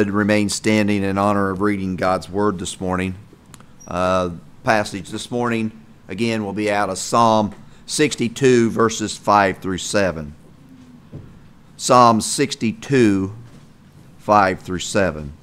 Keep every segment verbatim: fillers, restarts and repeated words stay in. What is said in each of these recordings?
would, remain standing in honor of reading God's Word this morning. Uh, passage this morning, again, will be out of Psalm sixty-two, verses five through seven. Psalm sixty-two, five through seven.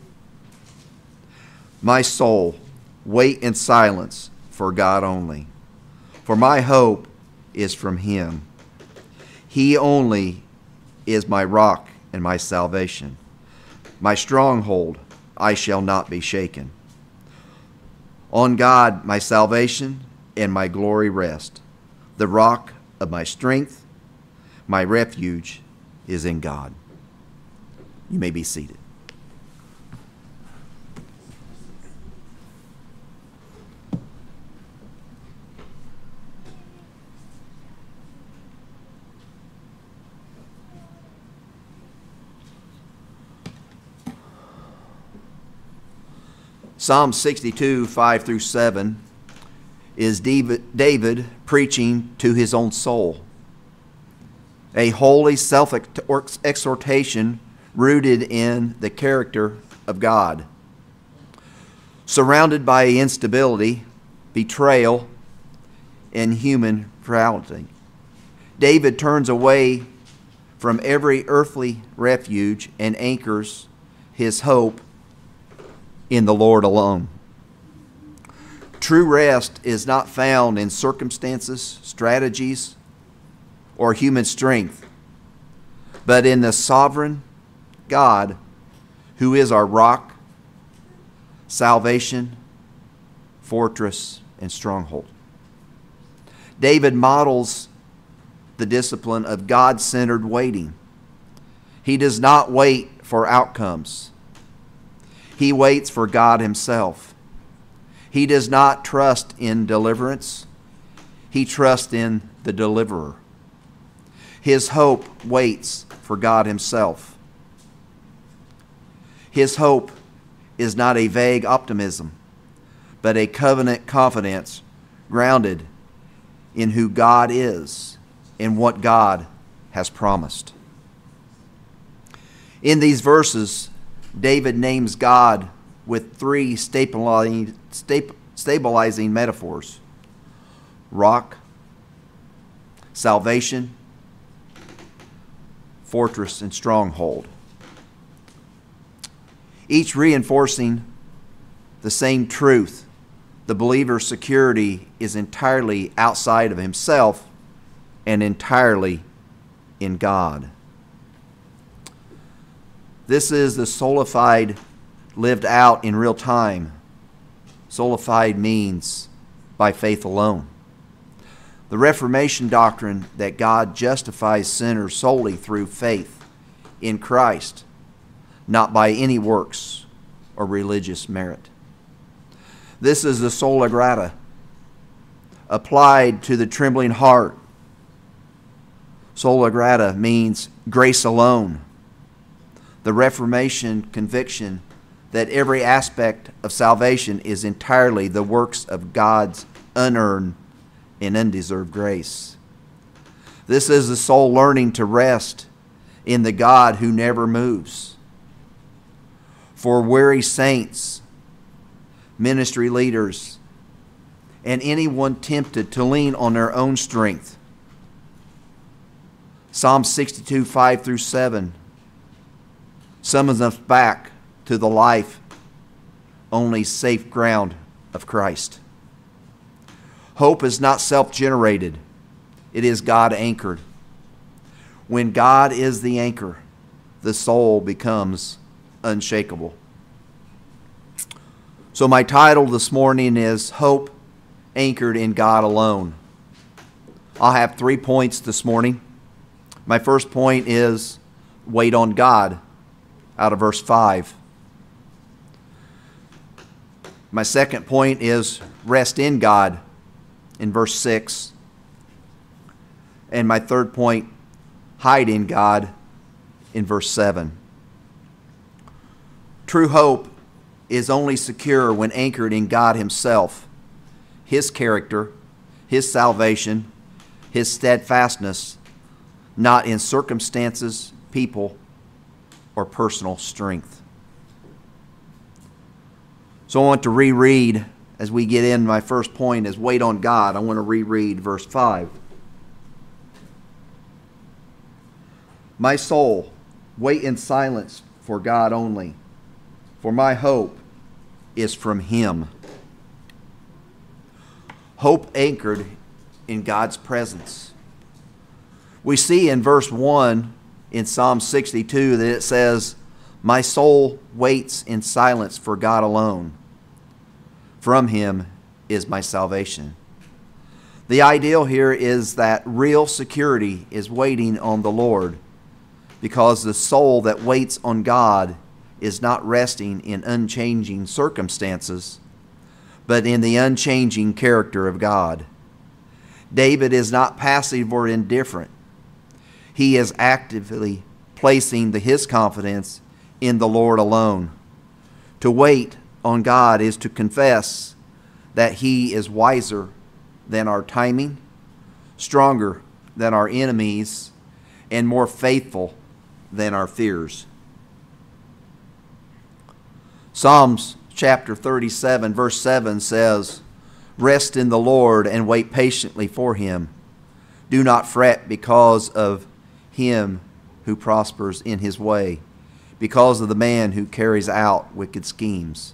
My soul, wait in silence for God only, for my hope is from Him. He only is my rock and my salvation. My stronghold, I shall not be shaken. On God my salvation and my glory rest. The rock of my strength, my refuge is in God. You may be seated. Psalm sixty-two, five through seven is David preaching to his own soul. A holy self-exhortation rooted in the character of God. Surrounded by instability, betrayal, and human frailty, David turns away from every earthly refuge and anchors his hope in the Lord alone. True rest is not found in circumstances, strategies, or human strength, but in the sovereign God who is our rock, salvation, fortress, and stronghold. David models the discipline of God-centered waiting. He does not wait for outcomes. He waits for God Himself. He does not trust in deliverance. He trusts in the deliverer. His hope waits for God Himself. His hope is not a vague optimism, but a covenant confidence grounded in who God is and what God has promised. In these verses, David names God with three stabilizing, stabilizing metaphors: rock, salvation, fortress, and stronghold. Each reinforcing the same truth. The believer's security is entirely outside of himself and entirely in God. This is the solidified, lived out in real time. Solidified means by faith alone. The Reformation doctrine that God justifies sinners solely through faith in Christ, not by any works or religious merit. This is the sola grata, applied to the trembling heart. Sola grata means grace alone. The Reformation conviction that every aspect of salvation is entirely the works of God's unearned and undeserved grace. This is the soul learning to rest in the God who never moves. For weary saints, ministry leaders, and anyone tempted to lean on their own strength, Psalm sixty-two, five through seven summons us back to the life only safe ground of Christ. Hope is not self-generated. It is God-anchored. When God is the anchor, the soul becomes unshakable. So my title this morning is Hope Anchored in God Alone. I'll have three points this morning. My first point is wait on God, out of verse five. My second point is rest in God, in verse six. And my third point, hide in God, in verse seven. True hope is only secure when anchored in God Himself, His character, His salvation, His steadfastness, not in circumstances, people, or personal strength. So I want to reread, as we get in my first point, is wait on God. I want to reread verse five. My soul, wait in silence for God only, for my hope is from Him. Hope anchored in God's presence. We see in verse one in Psalm sixty-two that it says, my soul waits in silence for God alone. From Him is my salvation. The ideal here is that real security is waiting on the Lord, because the soul that waits on God is not resting in unchanging circumstances, but in the unchanging character of God. David is not passive or indifferent. He is actively placing the, his confidence in the Lord alone. To wait on God is to confess that He is wiser than our timing, stronger than our enemies, and more faithful than our fears. Psalms chapter thirty-seven, verse seven says, rest in the Lord and wait patiently for Him. Do not fret because of him who prospers in his way, because of the man who carries out wicked schemes.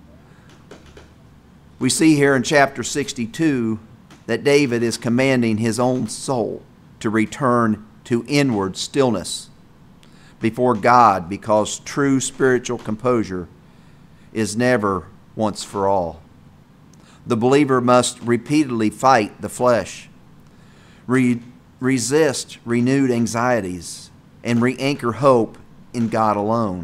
We see here in chapter sixty-two that David is commanding his own soul to return to inward stillness before God, because true spiritual composure is never once for all. The believer must repeatedly fight the flesh, re- resist renewed anxieties, and re-anchor hope in God alone.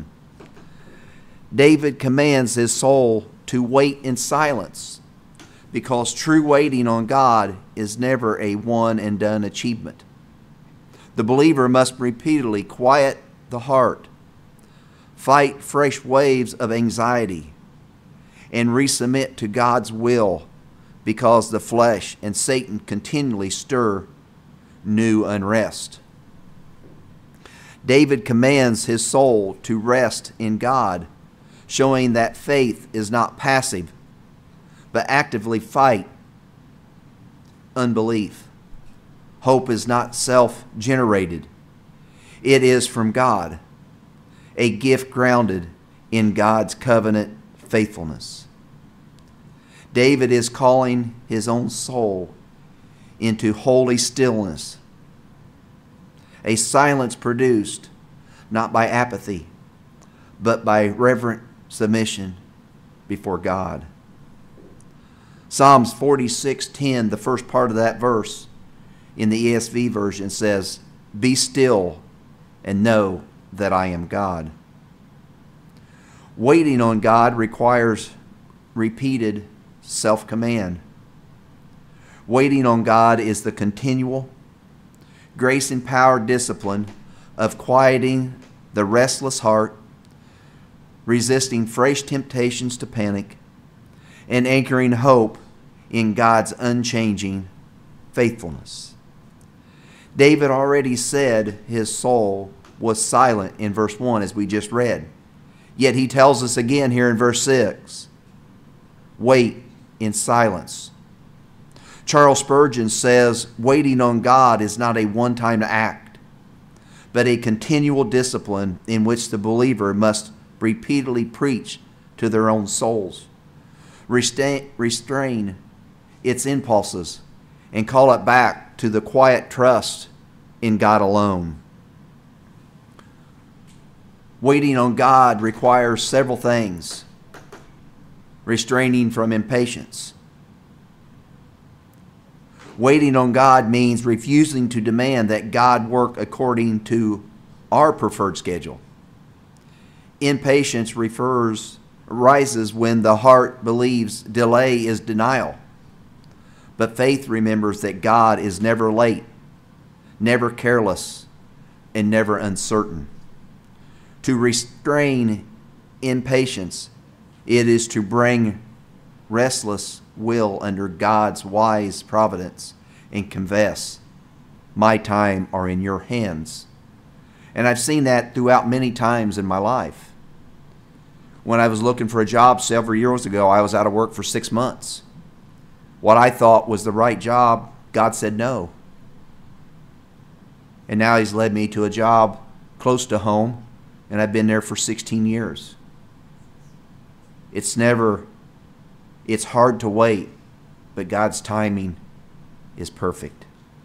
David commands his soul to wait in silence, because true waiting on God is never a one-and-done achievement. The believer must repeatedly quiet the heart, fight fresh waves of anxiety, and resubmit to God's will, because the flesh and Satan continually stir new unrest. David commands his soul to rest in God, showing that faith is not passive, but actively fight unbelief. Hope is not self-generated. It is from God, a gift grounded in God's covenant faithfulness. David is calling his own soul into holy stillness, a silence produced not by apathy, but by reverent submission before God. Psalms forty-six ten, the first part of that verse in the E S V version says, "Be still and know that I am God." Waiting on God requires repeated self-command. Waiting on God is the continual, grace-empowered discipline of quieting the restless heart, resisting fresh temptations to panic, and anchoring hope in God's unchanging faithfulness. David already said his soul was silent in verse one, as we just read. Yet he tells us again here in verse six, wait in silence. Charles Spurgeon says, waiting on God is not a one-time act, but a continual discipline in which the believer must repeatedly preach to their own souls, restrain, restrain its impulses, and call it back to the quiet trust in God alone. Waiting on God requires several things. Restraining from impatience. Waiting on God means refusing to demand that God work according to our preferred schedule. Impatience refers, arises when the heart believes delay is denial. But faith remembers that God is never late, never careless, and never uncertain. To restrain impatience, it is to bring restless will under God's wise providence and confess, my time are in your hands. And I've seen that throughout many times in my life. When I was looking for a job several years ago, I was out of work for six months. What I thought was the right job, God said no. And now He's led me to a job close to home, and I've been there for sixteen years. It's never, it's hard to wait, but God's timing is perfect.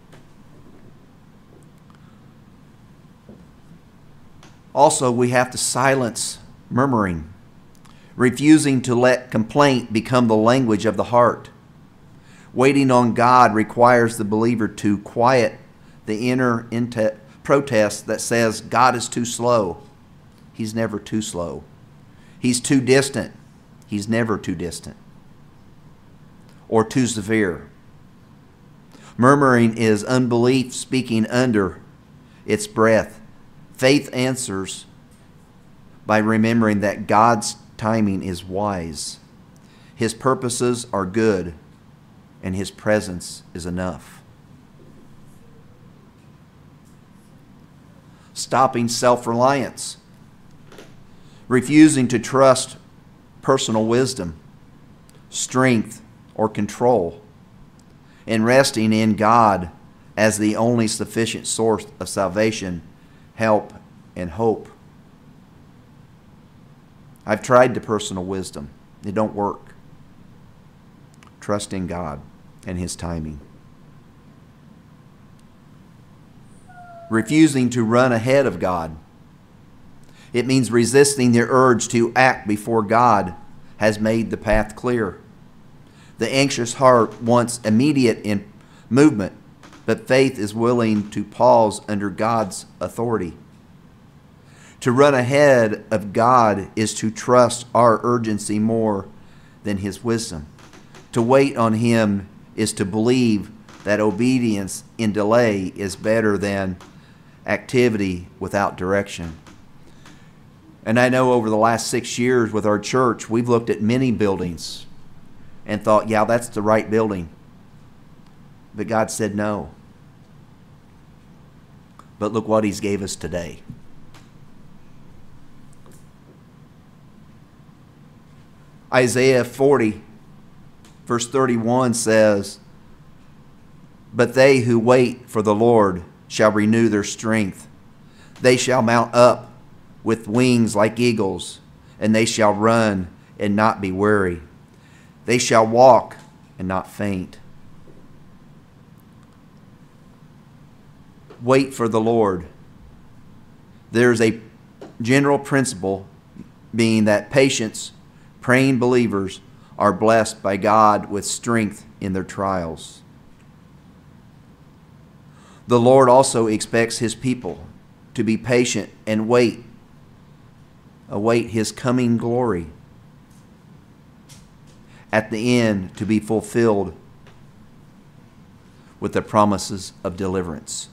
Also, we have to silence murmuring, refusing to let complaint become the language of the heart. Waiting on God requires the believer to quiet the inner protest that says God is too slow. He's never too slow. He's too distant. He's never too distant. Or too severe. Murmuring is unbelief speaking under its breath. Faith answers by remembering that God's timing is wise. His purposes are good, and His presence is enough. Stopping self-reliance. Refusing to trust personal wisdom, strength, or control, and resting in God as the only sufficient source of salvation, help, and hope. I've tried the personal wisdom. It don't work. Trust in God and His timing. Refusing to run ahead of God. It means resisting the urge to act before God has made the path clear. The anxious heart wants immediate in movement, but faith is willing to pause under God's authority. To run ahead of God is to trust our urgency more than His wisdom. To wait on Him is to believe that obedience in delay is better than activity without direction. And I know over the last six years with our church, we've looked at many buildings and thought, yeah, that's the right building. But God said no. But look what He's gave us today. Isaiah forty, verse thirty-one says, "But they who wait for the Lord shall renew their strength. They shall mount up with wings like eagles, and they shall run and not be weary. They shall walk and not faint." Wait for the Lord. There's a general principle being that patience, praying believers are blessed by God with strength in their trials. The Lord also expects His people to be patient and wait, await His coming glory, at the end to be fulfilled with the promises of deliverance.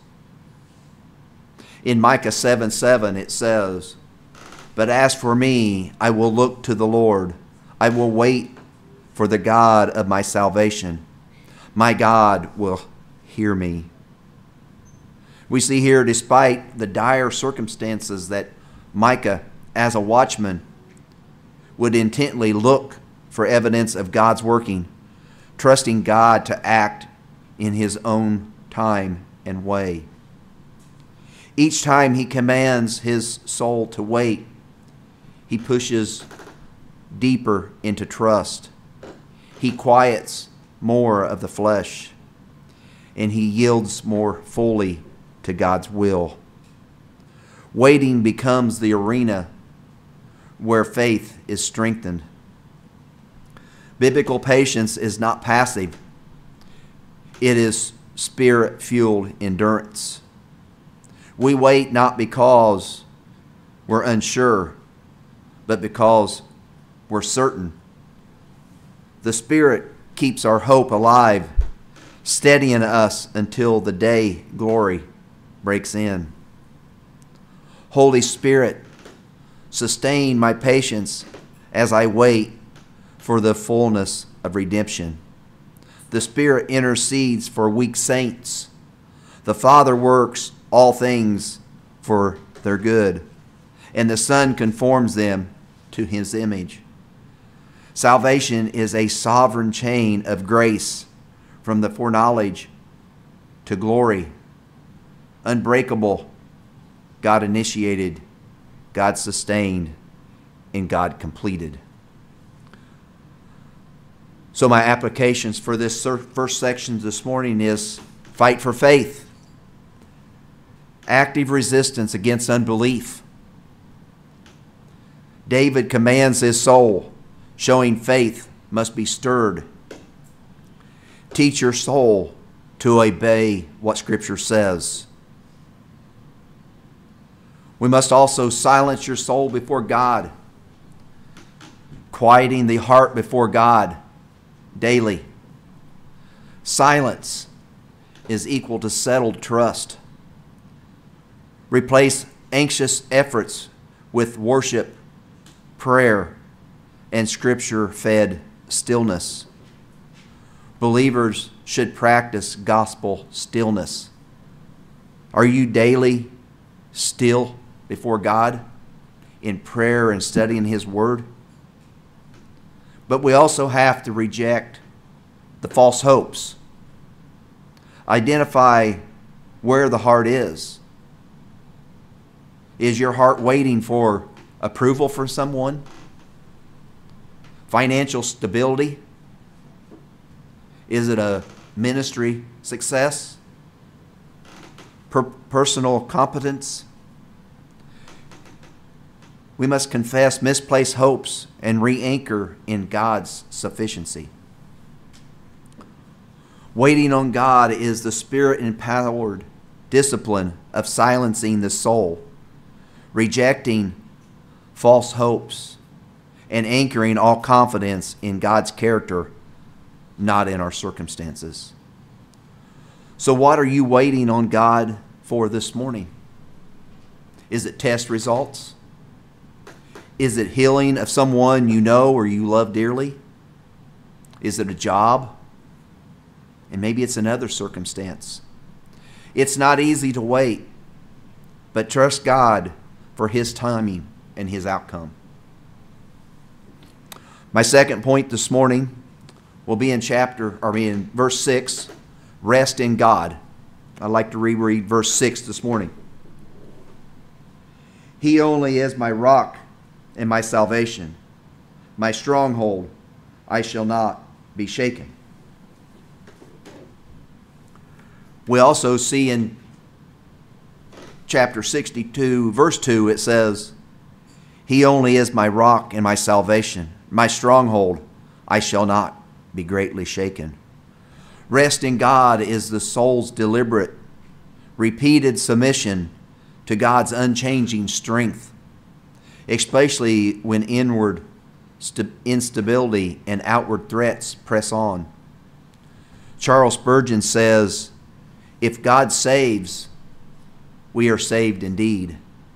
In Micah seven seven it says, "But as for me, I will look to the Lord. I will wait for the God of my salvation. My God will hear me." We see here, despite the dire circumstances, that Micah, as a watchman, would intently look for evidence of God's working, trusting God to act in His own time and way. Each time he commands his soul to wait, he pushes deeper into trust. He quiets more of the flesh, and he yields more fully to God's will. Waiting becomes the arena where faith is strengthened. Biblical patience is not passive. It is spirit-fueled endurance. We wait not because we're unsure, but because we're certain. The Spirit keeps our hope alive, steadying us until the day glory breaks in. Holy Spirit, sustain my patience as I wait for the fullness of redemption. The Spirit intercedes for weak saints. The Father works all things for their good, and the Son conforms them to to his image. Salvation is a sovereign chain of grace from the foreknowledge to glory. Unbreakable, God initiated, God sustained, and God completed. So my applications for this first section this morning is fight for faith, active resistance against unbelief. David commands his soul, showing faith must be stirred. Teach your soul to obey what Scripture says. We must also silence your soul before God, quieting the heart before God daily. Silence is equal to settled trust. Replace anxious efforts with worship, prayer, and Scripture-fed stillness. Believers should practice gospel stillness. Are you daily still before God in prayer and studying His Word? But we also have to reject the false hopes. Identify where the heart is. Is your heart waiting for approval from someone? Financial stability? Is it a ministry success? Per- personal competence? We must confess misplaced hopes and re-anchor in God's sufficiency. Waiting on God is the Spirit-empowered discipline of silencing the soul, rejecting false hopes, and anchoring all confidence in God's character, not in our circumstances. So what are you waiting on God for this morning? Is it test results? Is it healing of someone you know or you love dearly? Is it a job? And maybe it's another circumstance. It's not easy to wait, but trust God for His timing and His outcome. My second point this morning will be in chapter, or in verse six, rest in God. I'd like to reread verse six this morning. He only is my rock and my salvation, my stronghold, I shall not be shaken. We also see in chapter sixty-two, verse two, it says, He only is my rock and my salvation, my stronghold, I shall not be greatly shaken. Rest in God is the soul's deliberate, repeated submission to God's unchanging strength, especially when inward instability and outward threats press on. Charles Spurgeon says, if God saves, we are saved indeed.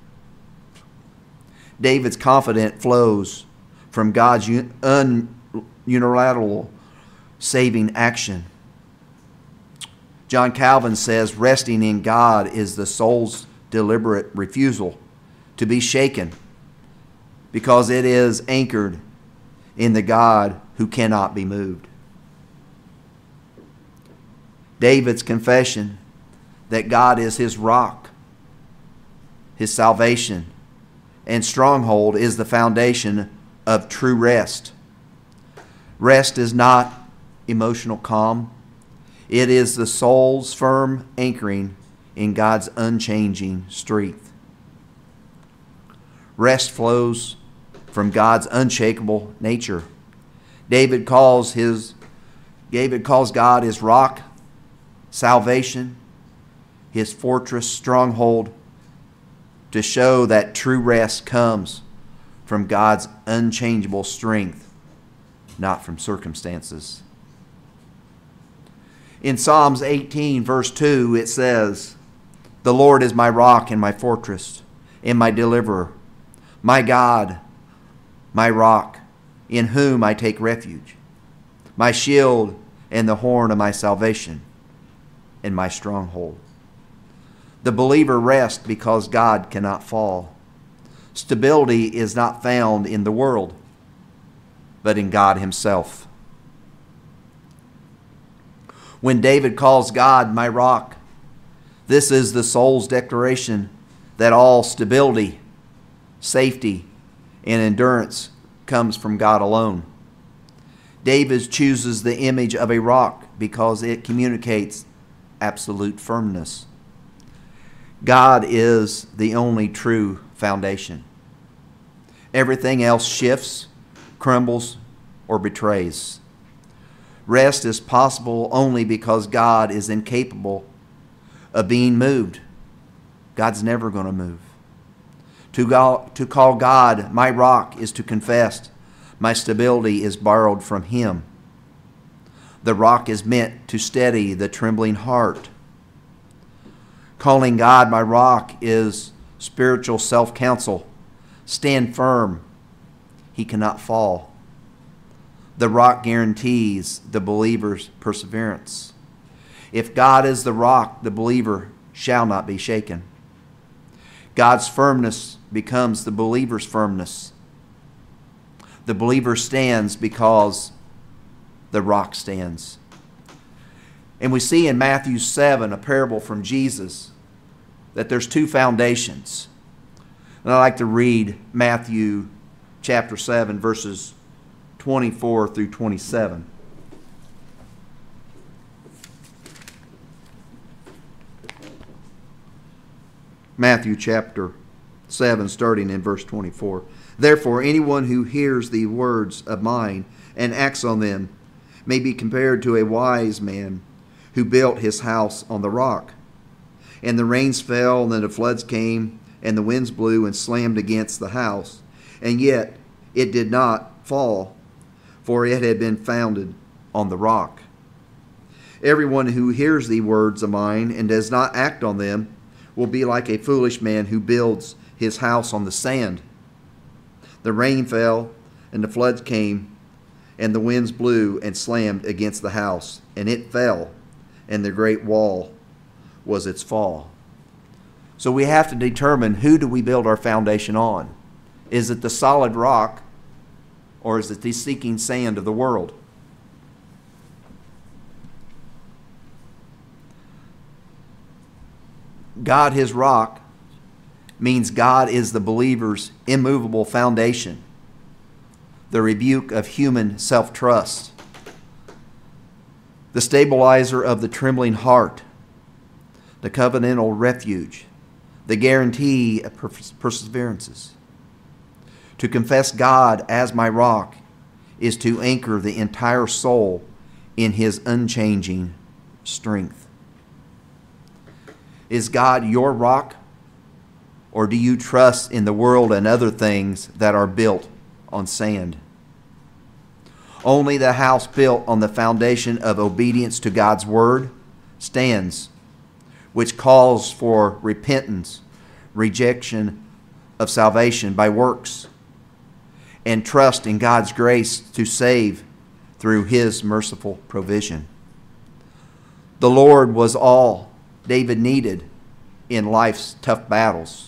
David's confidence flows from God's un- unilateral saving action. John Calvin says, resting in God is the soul's deliberate refusal to be shaken, because it is anchored in the God who cannot be moved. David's confession that God is his rock, his salvation, and stronghold is the foundation of true rest. Rest is not emotional calm. It is the soul's firm anchoring in God's unchanging strength. Rest flows from God's unshakable nature. David calls his David calls God his rock, salvation, his fortress, stronghold, to show that true rest comes from God's unchangeable strength, not from circumstances. In Psalms eighteen, verse two, it says, The Lord is my rock and my fortress and my deliverer, my God, my rock, in whom I take refuge, my shield and the horn of my salvation, and my stronghold. The believer rests because God cannot fall. Stability is not found in the world, but in God himself. When David calls God my rock, this is the soul's declaration that all stability, safety, and endurance comes from God alone. David chooses the image of a rock because it communicates absolute firmness. God is the only true foundation. Everything else shifts, crumbles, or betrays. Rest is possible only because God is incapable of being moved. God's never going to move. To, go, to call God my rock is to confess my stability is borrowed from him. The rock is meant to steady the trembling heart. Calling God my rock is spiritual self-counsel. Stand firm. He cannot fall. The rock guarantees the believer's perseverance. If God is the rock, the believer shall not be shaken. God's firmness becomes the believer's firmness. The believer stands because the rock stands. And we see in Matthew seven, a parable from Jesus, that there's two foundations. And I'd like to read Matthew chapter seven, verses twenty-four through twenty-seven. Matthew chapter seven, starting in verse twenty-four. Therefore, anyone who hears the words of mine and acts on them may be compared to a wise man who built his house on the rock. And the rains fell, and then the floods came, and the winds blew and slammed against the house. And yet it did not fall, for it had been founded on the rock. Everyone who hears the words of mine and does not act on them will be like a foolish man who builds his house on the sand. The rain fell, and the floods came, and the winds blew and slammed against the house, and it fell, and the great wall was its fall. So we have to determine, who do we build our foundation on? Is it the solid rock, or is it the sinking sand of the world? God, his rock, means God is the believer's immovable foundation, the rebuke of human self-trust, the stabilizer of the trembling heart, the covenantal refuge, the guarantee of perseverances. To confess God as my rock is to anchor the entire soul in his unchanging strength. Is God your rock? Or do you trust in the world and other things that are built on sand? Only the house built on the foundation of obedience to God's word stands, which calls for repentance, rejection of salvation by works, and trust in God's grace to save through his merciful provision. The Lord was all David needed in life's tough battles.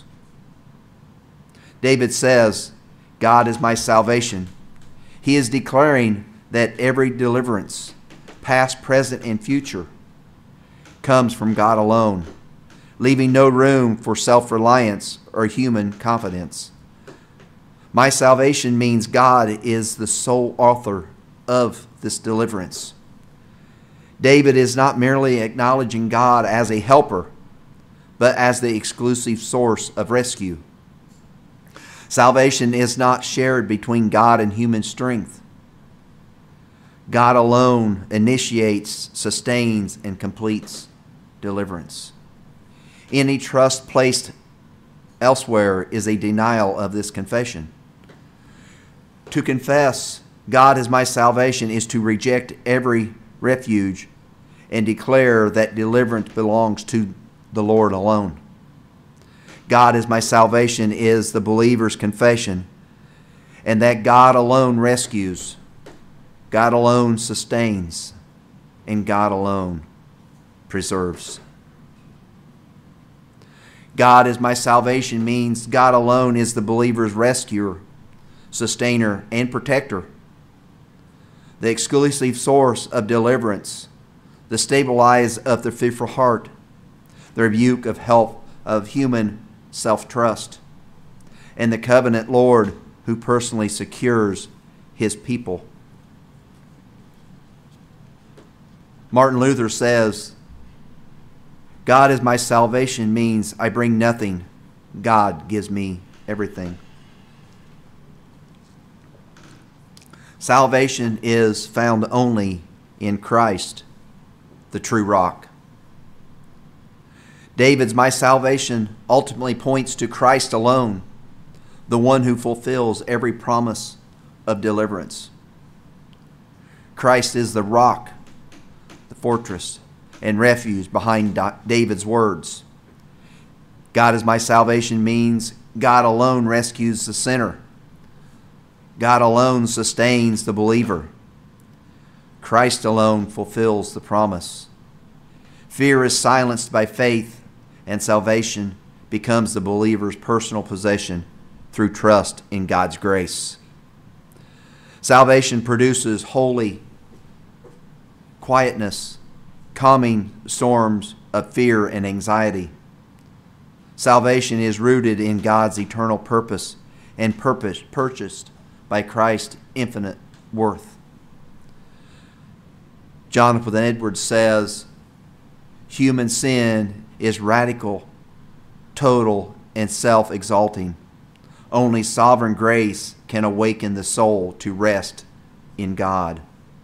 David says, God is my salvation. He is declaring that every deliverance, past, present, and future, comes from God alone, leaving no room for self-reliance or human confidence. My salvation means God is the sole author of this deliverance. David is not merely acknowledging God as a helper, but as the exclusive source of rescue. Salvation is not shared between God and human strength. God alone initiates, sustains, and completes deliverance. Any trust placed elsewhere is a denial of this confession. To confess God is my salvation is to reject every refuge and declare that deliverance belongs to the Lord alone. God is my salvation is the believer's confession, and that God alone rescues, God alone sustains, and God alone preserves. God is my salvation means God alone is the believer's rescuer, sustainer, and protector, the exclusive source of deliverance, the stabilize of the fearful heart, the rebuke of help of human self-trust, and the covenant Lord who personally secures his people. Martin Luther says, God is my salvation means I bring nothing. God gives me everything. Salvation is found only in Christ, the true rock. David's my salvation ultimately points to Christ alone, the one who fulfills every promise of deliverance. Christ is the rock, the fortress, and refuge behind David's words. God is my salvation means God alone rescues the sinner. God alone sustains the believer. Christ alone fulfills the promise. Fear is silenced by faith, and salvation becomes the believer's personal possession through trust in God's grace. Salvation produces holy quietness, calming storms of fear and anxiety. Salvation is rooted in God's eternal purpose and purpose purchased by Christ's infinite worth. Jonathan Edwards says, human sin is radical, total, and self-exalting. Only sovereign grace can awaken the soul to rest in God.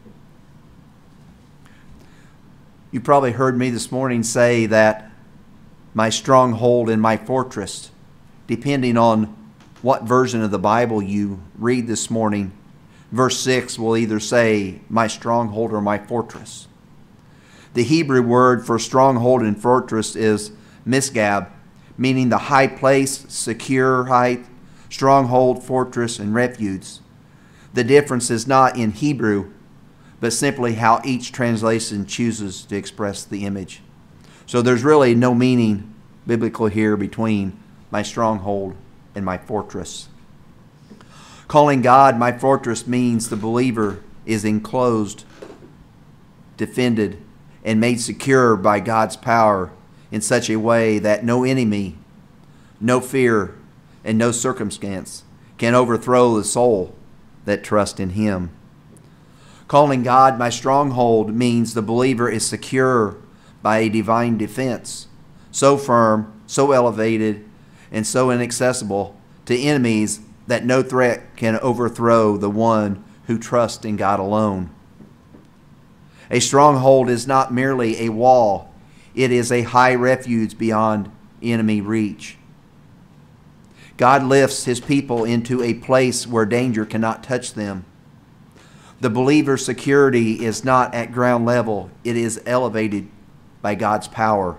You probably heard me this morning say that my stronghold and my fortress, depending on what version of the Bible you read this morning, verse six will either say my stronghold or my fortress. The Hebrew word for stronghold and fortress is misgab, meaning the high place, secure height, stronghold, fortress, and refuge. The difference is not in Hebrew, but simply how each translation chooses to express the image. So there's really no meaning biblical here between my stronghold and my fortress. Calling God my fortress means the believer is enclosed, defended, and made secure by God's power in such a way that no enemy, no fear, and no circumstance can overthrow the soul that trusts in Him. Calling God my stronghold means the believer is secure by a divine defense, so firm, so elevated, and so inaccessible to enemies that no threat can overthrow the one who trusts in God alone. A stronghold is not merely a wall, it is a high refuge beyond enemy reach. God lifts His people into a place where danger cannot touch them. The believer's security is not at ground level, it is elevated by God's power.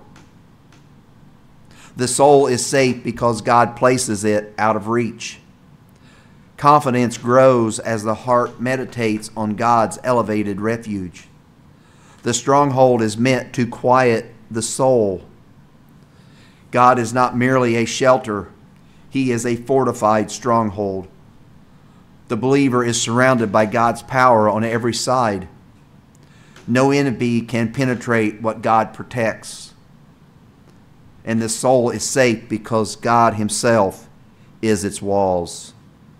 The soul is safe because God places it out of reach. Confidence grows as the heart meditates on God's elevated refuge. The stronghold is meant to quiet the soul. God is not merely a shelter, He is a fortified stronghold. The believer is surrounded by God's power on every side. No enemy can penetrate what God protects. And the soul is safe because God Himself is its walls.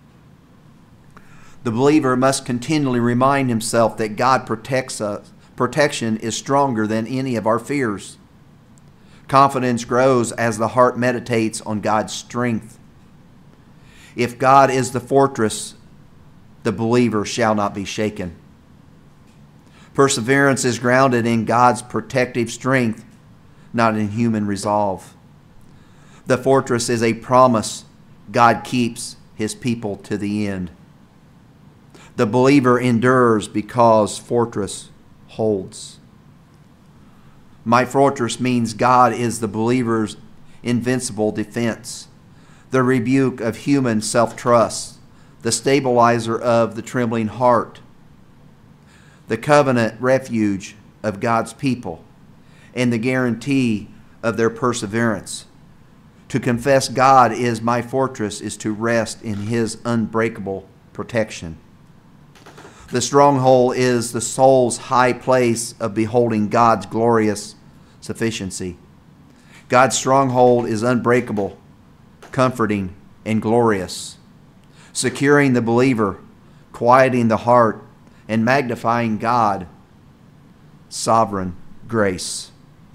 The believer must continually remind himself that God protects us. Protection is stronger than any of our fears. Confidence grows as the heart meditates on God's strength. If God is the fortress, the believer shall not be shaken. Perseverance is grounded in God's protective strength, not in human resolve. The fortress is a promise God keeps His people to the end. The believer endures because fortress holds. My fortress means God is the believer's invincible defense, the rebuke of human self-trust, the stabilizer of the trembling heart, the covenant refuge of God's people, and the guarantee of their perseverance. To confess God is my fortress is to rest in His unbreakable protection. The stronghold is the soul's high place of beholding God's glorious sufficiency. God's stronghold is unbreakable, comforting, and glorious, securing the believer, quieting the heart, and magnifying God's sovereign grace.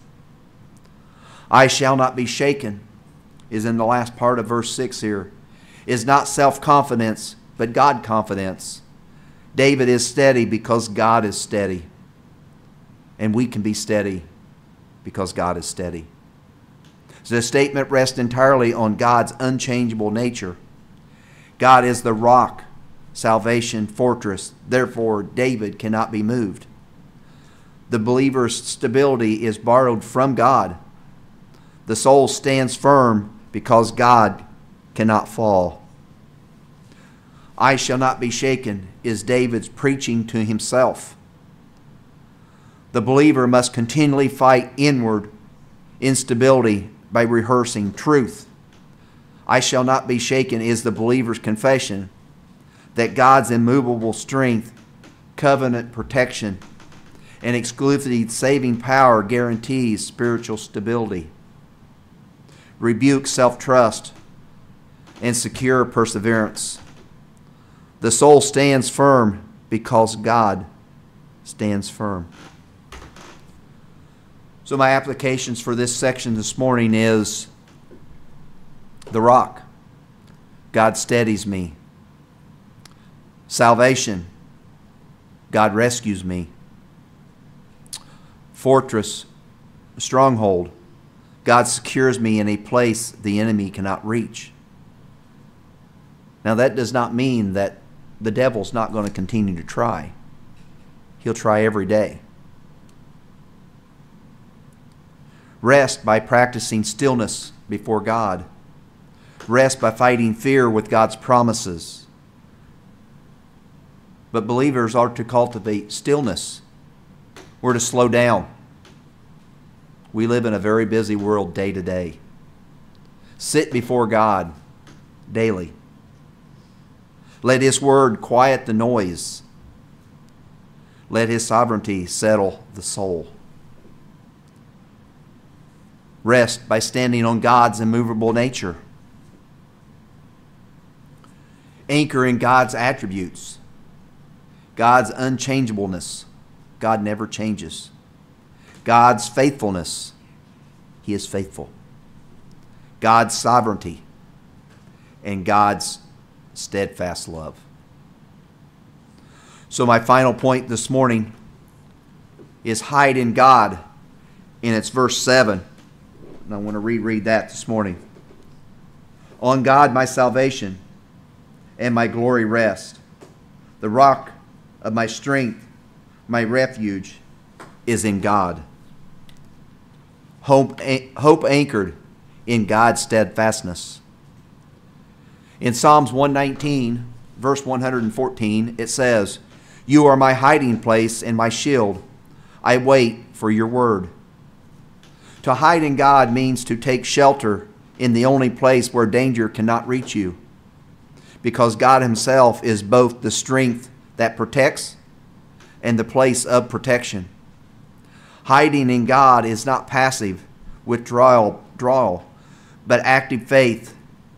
I shall not be shaken is in the last part of verse six here. Is not self-confidence, but God-confidence. David is steady because God is steady. And we can be steady because God is steady. So the statement rests entirely on God's unchangeable nature. God is the rock, salvation, fortress. Therefore, David cannot be moved. The believer's stability is borrowed from God. The soul stands firm because God cannot fall. I shall not be shaken is David's preaching to himself. The believer must continually fight inward instability by rehearsing truth. I shall not be shaken is the believer's confession that God's immovable strength, covenant protection, and exclusive saving power guarantees spiritual stability, rebuke self-trust, and secure perseverance. The soul stands firm because God stands firm. So my applications for this section this morning is the rock. God steadies me. Salvation. God rescues me. Fortress, stronghold. God secures me in a place the enemy cannot reach. Now that does not mean that the devil's not going to continue to try. He'll try every day. Rest by practicing stillness before God. Rest by fighting fear with God's promises. But believers are to cultivate stillness. We're to slow down. We live in a very busy world day to day. Sit before God daily. Let His word quiet the noise. Let His sovereignty settle the soul. Rest by standing on God's immovable nature. Anchor in God's attributes. God's unchangeableness. God never changes. God's faithfulness. He is faithful. God's sovereignty. And God's steadfast love. So my final point this morning is hide in God, and it's verse seven. And I want to reread that this morning. On God my salvation and my glory rest. The rock of my strength, my refuge is in God. Hope, hope anchored in God's steadfastness. In Psalms one nineteen, verse one hundred fourteen, it says, You are my hiding place and my shield. I wait for your word. To hide in God means to take shelter in the only place where danger cannot reach you, because God Himself is both the strength that protects and the place of protection. Hiding in God is not passive withdrawal, withdrawal, but active faith,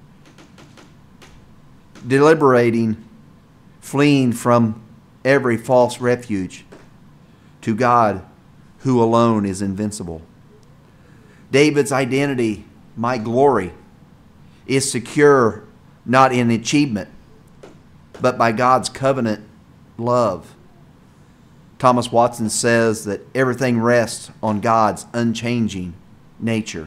deliberating, fleeing from every false refuge to God who alone is invincible. David's identity, my glory, is secure not in achievement, but by God's covenant love. Thomas Watson says that everything rests on God's unchanging nature.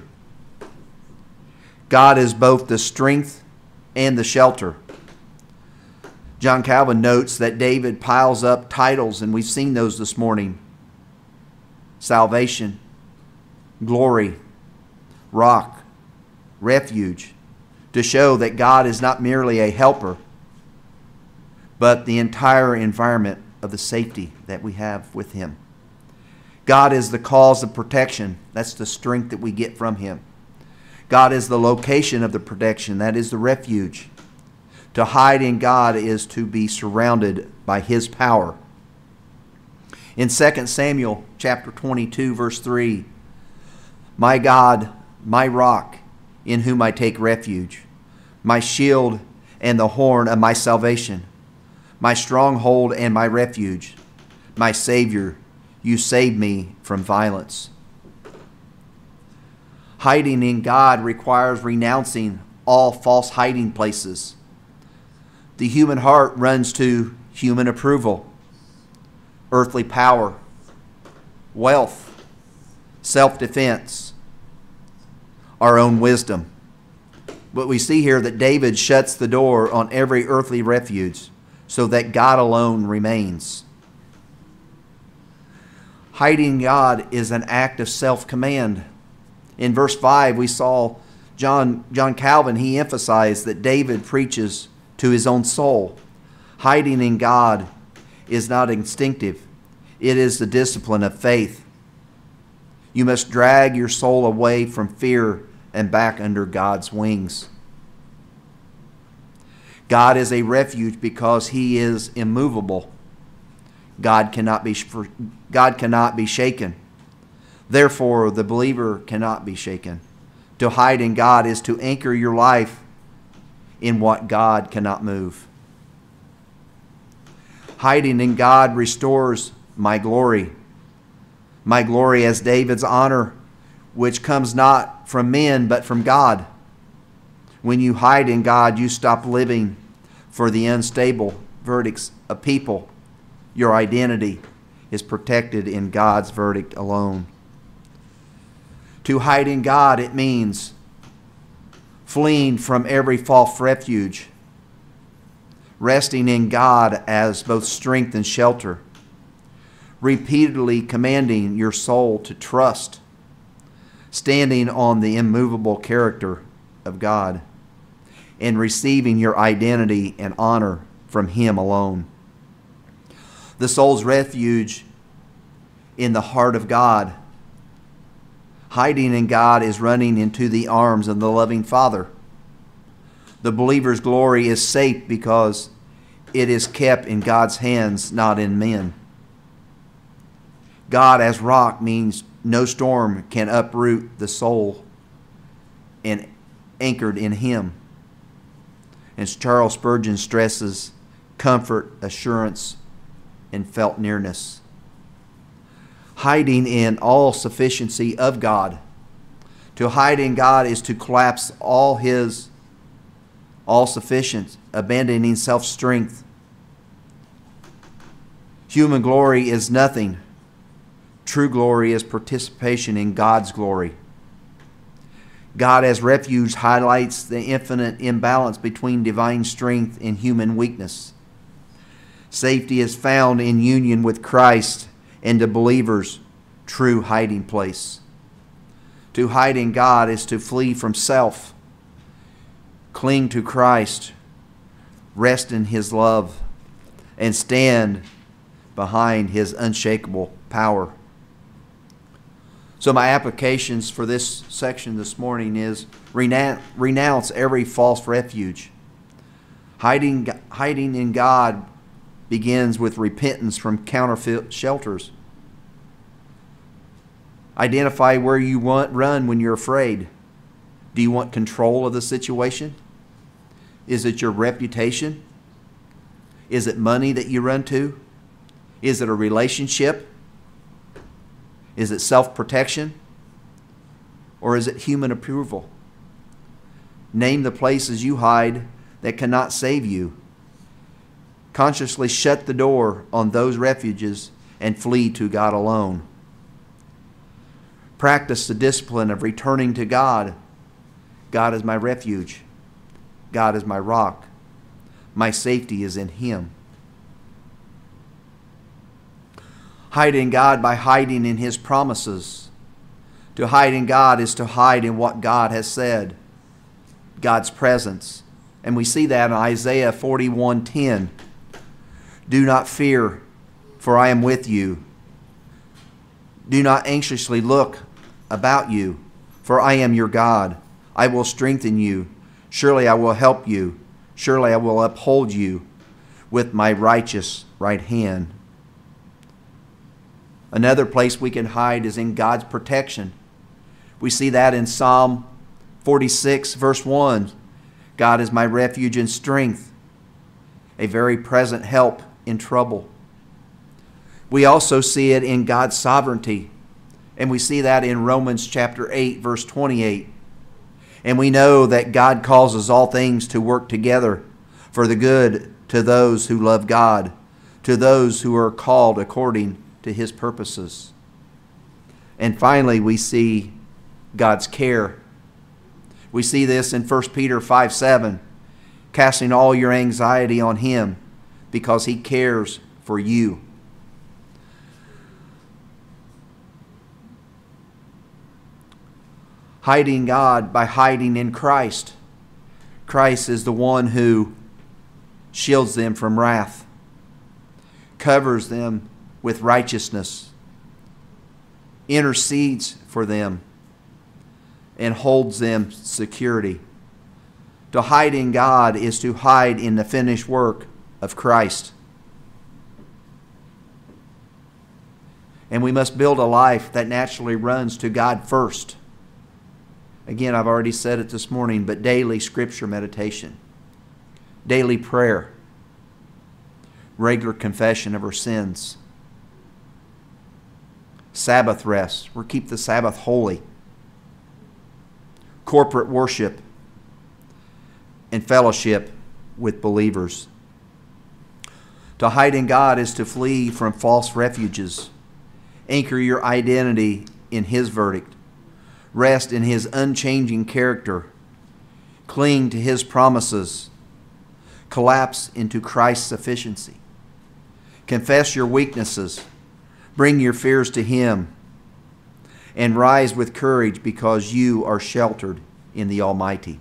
God is both the strength and the shelter. John Calvin notes that David piles up titles, and we've seen those this morning. Salvation, glory, rock, refuge, to show that God is not merely a helper, but the entire environment of the safety that we have with Him. God is the cause of protection. That's the strength that we get from Him. God is the location of the protection. That is the refuge. To hide in God is to be surrounded by His power. In Second Samuel chapter twenty-two, verse three, my God, my rock, in whom I take refuge, my shield and the horn of my salvation, my stronghold and my refuge, my Savior, you save me from violence. Hiding in God requires renouncing all false hiding places. The human heart runs to human approval, earthly power, wealth, self-defense, our own wisdom. But we see here that David shuts the door on every earthly refuge so that God alone remains. Hiding God is an act of self-command. In verse five, we saw John, John Calvin, he emphasized that David preaches to his own soul. Hiding in God is not instinctive. It is the discipline of faith. You must drag your soul away from fear and back under God's wings. God is a refuge because He is immovable. God cannot be, God cannot be shaken. Therefore, the believer cannot be shaken. To hide in God is to anchor your life in what God cannot move. Hiding in God restores my glory. My glory as David's honor, which comes not from men but from God. When you hide in God, you stop living for the unstable verdicts of people. Your identity is protected in God's verdict alone. To hide in God, it means fleeing from every false refuge, resting in God as both strength and shelter, repeatedly commanding your soul to trust, standing on the immovable character of God, and receiving your identity and honor from Him alone. The soul's refuge in the heart of God. Hiding in God is running into the arms of the loving Father. The believer's glory is safe because it is kept in God's hands, not in men. God as rock means no storm can uproot the soul and anchored in Him. As Charles Spurgeon stresses, comfort, assurance, and felt nearness. Hiding in all sufficiency of God. To hide in God is to collapse all His all-sufficient, abandoning self-strength. Human glory is nothing. True glory is participation in God's glory. God as refuge highlights the infinite imbalance between divine strength and human weakness. Safety is found in union with Christ and the believer's true hiding place. To hide in God is to flee from self, cling to Christ, rest in His love, and stand behind His unshakable power. So my applications for this section this morning is renounce every false refuge. Hiding, hiding in God begins with repentance from counterfeit shelters. Identify where you want run when you're afraid. Do you want control of the situation? Is it your reputation? Is it money that you run to? Is it a relationship? Is it self-protection? Or is it human approval? Name the places you hide that cannot save you. Consciously shut the door on those refuges and flee to God alone. Practice the discipline of returning to God. God is my refuge. God is my rock. My safety is in Him. Hide in God by hiding in His promises. To hide in God is to hide in what God has said, God's presence. And we see that in Isaiah forty-one ten. Do not fear, for I am with you. Do not anxiously look about you, for I am your God. I will strengthen you. Surely I will help you. Surely I will uphold you with my righteous right hand. Another place we can hide is in God's protection. We see that in Psalm forty-six, verse one. God is my refuge and strength, a very present help in trouble. We also see it in God's sovereignty, and we see that in Romans chapter eight, verse twenty-eight. And we know that God causes all things to work together for the good to those who love God, to those who are called according to his purposes. And finally, we see God's care. We see this in First Peter five seven, casting all your anxiety on him because he cares for you. Hiding God by hiding in Christ. Christ is the one who shields them from wrath, covers them with righteousness, intercedes for them, and holds them security. To hide in God is to hide in the finished work of Christ. And we must build a life that naturally runs to God first. Again, I've already said it this morning, but daily scripture meditation, daily prayer, regular confession of our sins, Sabbath rest, or keep the Sabbath holy, corporate worship, and fellowship with believers. To hide in God is to flee from false refuges. Anchor your identity in his verdict. Rest in his unchanging character. Cling to his promises. Collapse into Christ's sufficiency. Confess your weaknesses. Bring your fears to him. And rise with courage because you are sheltered in the Almighty.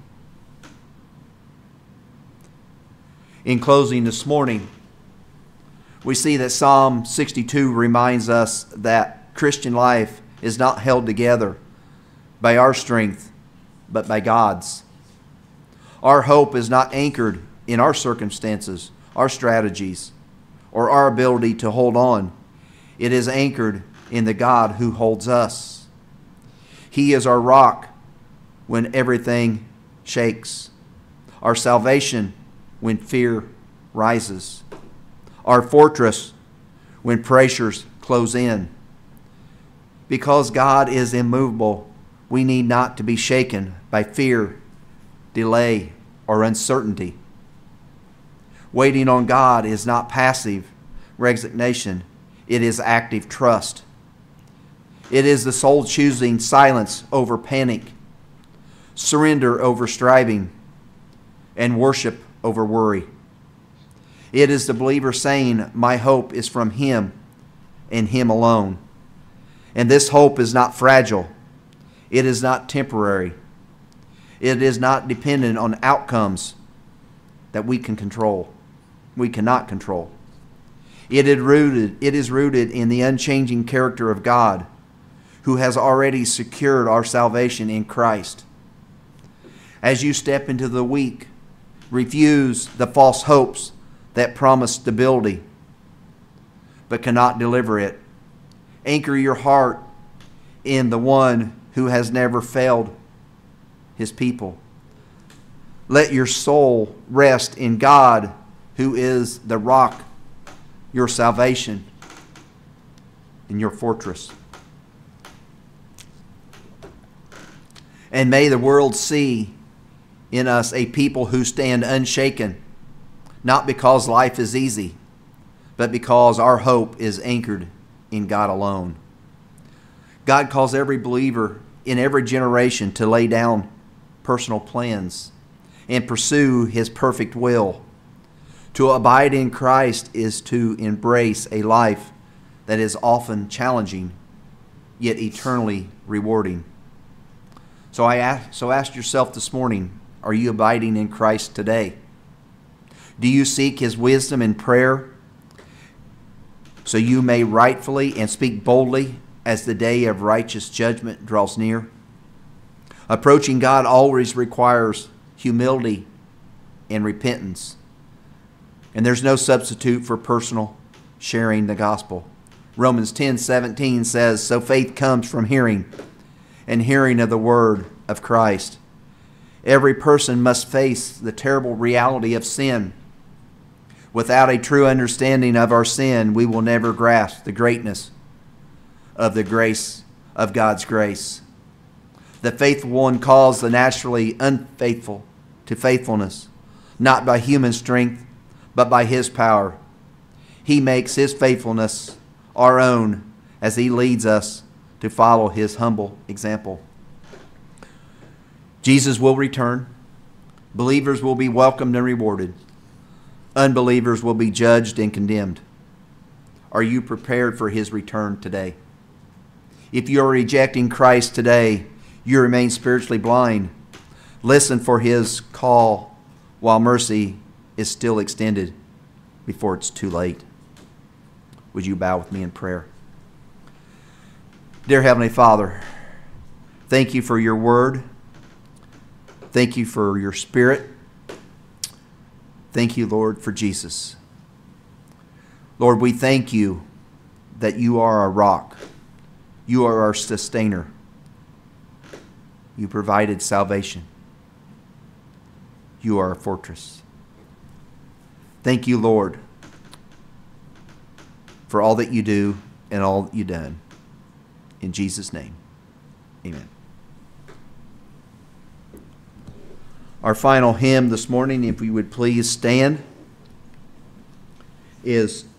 In closing this morning, we see that Psalm sixty-two reminds us that Christian life is not held together by our strength, but by God's. Our hope is not anchored in our circumstances, our strategies, or our ability to hold on. It is anchored in the God who holds us. He is our rock when everything shakes, our salvation when fear rises, our fortress when pressures close in. Because God is immovable, we need not to be shaken by fear, delay, or uncertainty. Waiting on God is not passive resignation. It is active trust. It is the soul choosing silence over panic, surrender over striving, and worship over worry. It is the believer saying, my hope is from him and him alone. And this hope is not fragile. It is not temporary. It is not dependent on outcomes that we can control. We cannot control. It is rooted, it is rooted in the unchanging character of God, who has already secured our salvation in Christ. As you step into the week, refuse the false hopes that promise stability but cannot deliver it. Anchor your heart in the one who has never failed his people. Let your soul rest in God, who is the rock, your salvation, and your fortress. And may the world see in us a people who stand unshaken, not because life is easy, but because our hope is anchored in God alone. God calls every believer in every generation to lay down personal plans and pursue his perfect will. To abide in Christ is to embrace a life that is often challenging, yet eternally rewarding. So I ask, so ask yourself this morning, are you abiding in Christ today? Do you seek his wisdom in prayer so you may rightfully and speak boldly as the day of righteous judgment draws near? Approaching God always requires humility and repentance. And there's no substitute for personal sharing the gospel. Romans ten seventeen says, "So faith comes from hearing, and hearing of the word of Christ." Every person must face the terrible reality of sin. Without a true understanding of our sin, we will never grasp the greatness of the grace of God's grace. The faithful one calls the naturally unfaithful to faithfulness, not by human strength, but by his power. He makes his faithfulness our own as he leads us to follow his humble example. Jesus will return. Believers will be welcomed and rewarded. Unbelievers will be judged and condemned. Are you prepared for his return today? If you are rejecting Christ today, you remain spiritually blind. Listen for his call while mercy is still extended before it's too late. Would you bow with me in prayer? Dear Heavenly Father, thank you for your word. Thank you for your Spirit. Thank you, Lord, for Jesus. Lord, we thank you that you are our rock. You are our sustainer. You provided salvation. You are our fortress. Thank you, Lord, for all that you do and all that you've done. In Jesus' name, amen. Our final hymn this morning, if we would please stand, is